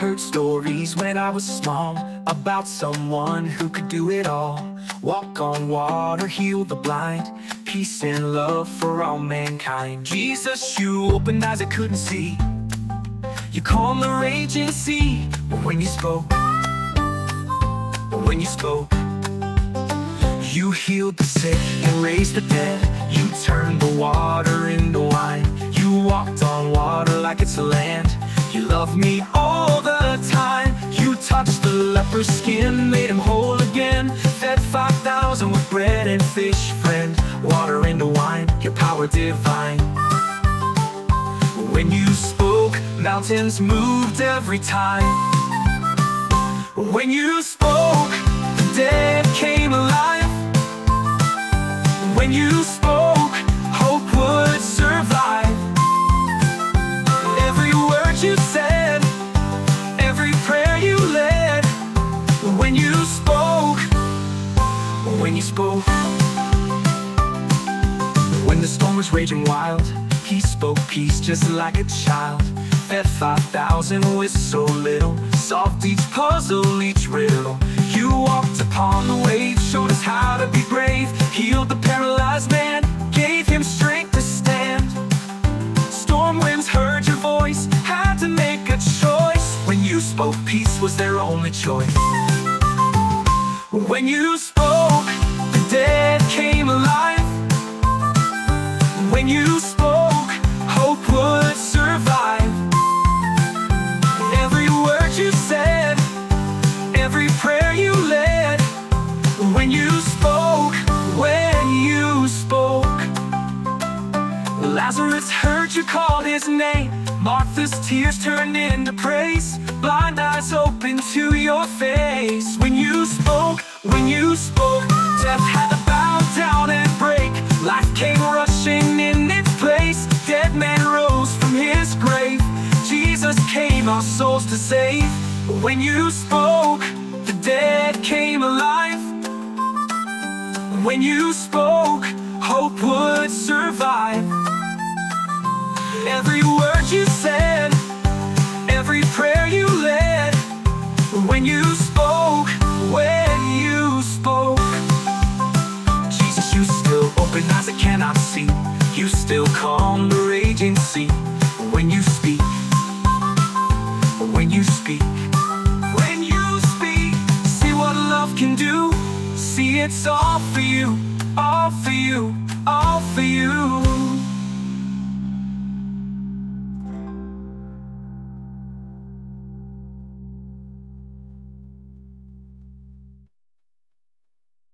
heard stories when I was small about someone who could do it all. Walk on water, heal the blind, peace and love for all mankind. Jesus, you opened eyes I couldn't see. You calmed the raging sea. But when you spoke, you healed the sick and raised the dead. You turned the water into wine. You walked on water like it's a land. You love me all the time. You touched the leper's skin, made him whole again. Fed 5,000 with bread and fish, friend. Water into wine, your power divine. When you spoke, mountains moved every time. When you spoke, the dead came alive. When you spoke, hope would survive. Every word you said, every prayer you led. When you spoke, when you spoke. When the storm was raging wild, he spoke peace just like a child. Fed 5,000 with so little, solved each puzzle, each riddle. You walked upon the waves, showed us how to be brave. Healed the paralyzed man, gave him strength to stand. Storm winds heard your voice, had to make a choice. When you spoke, peace was their only choice. When you spoke, the dead came alive. When you spoke, hope would survive. Every word you said, every prayer you led. When you spoke, Lazarus heard you called his name. Martha's tears turned into praise. Blind eyes opened to your face. When you spoke, death had to bow down and break. Life came rushing in its place. Dead man rose from his grave. Jesus came our souls to save. When you spoke, the dead came alive. When you spoke, hope would survive. Every word you said, every prayer you led. When you spoke, Jesus, you still open eyes I cannot see. You still calm the raging sea. When you speak, when you speak, when you speak, see what love can do. See, it's all for you, all for you, all for you.